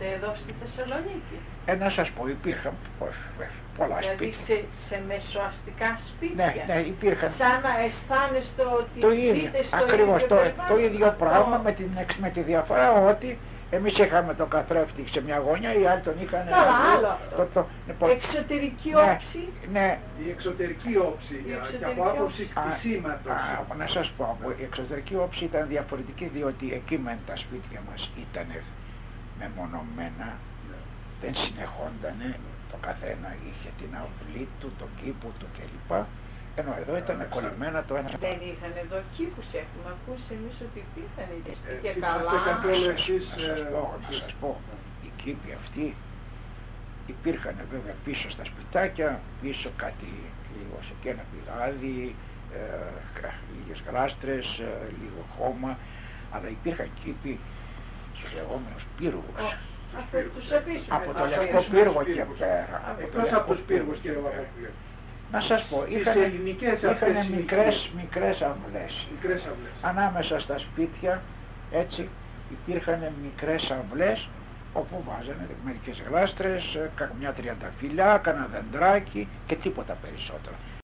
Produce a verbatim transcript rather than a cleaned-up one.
εδώ στη Θεσσαλονίκη? Ε, να σας πω, υπήρχαν πολλά Δηλαδή σπίτια. σε, σε μεσοαστικά σπίτια. Ναι, ναι, υπήρχαν. Σαν να αισθάνεστε ότι Το ίδιο, ζείτε στο ακριβώς ίδιο το, περιβάλλον. το ίδιο Αυτό. πράγμα με, την, εξ- με τη διαφορά ότι εμείς είχαμε τον καθρέφτη σε μια γωνιά, οι άλλοι τον είχαν... Καλά, άλλο αυτό. Το, το, λοιπόν, Εξωτερική ναι, όψη. ναι, Η εξωτερική όψη, Η για- εξωτερική και από άποψη όψη. κτισήματος. α, να σας πω, η εξωτερική όψη ήταν διαφορετική, διότι εκεί μεν τα σπίτια μας ήταν μεμονωμένα, δεν συνεχόντανε, το καθένα είχε την αυλή του, τον κήπο του κλπ. Ενώ εδώ ήταν κολλημένα το ένα. Δεν είχαν εδώ κήπους, έχουμε ακούσει εμείς ότι υπήρχαν οι Ε, και θυμάστε καλά. καθόλου Να σας- εσείς, να σας ε, πω, να σας πω, οι κήποι αυτοί υπήρχαν βέβαια πίσω στα σπιτάκια, πίσω κάτι λίγο σε και ένα πηγάδι, ε, λίγες γλάστρες, ε, λίγο χώμα, αλλά υπήρχαν κήποι στους λεγόμενους πύργους. Από τους επίσημους. Από το από λευκό τους πύργο και πύργους. πέρα. Από το Εκτός λευκό από τους πύργους, και κύριε πέρα. Παπαπούλη. Να σας πω, Στις είχαν, ελληνικές είχαν αυτές οι μικρές, μικρές αυλές. μικρές αυλές. Ανάμεσα στα σπίτια, έτσι, υπήρχαν μικρές αυλές όπου βάζανε μερικές γλάστρες, καμιά τριανταφυλλιά, κανένα δεντράκι και τίποτα περισσότερο.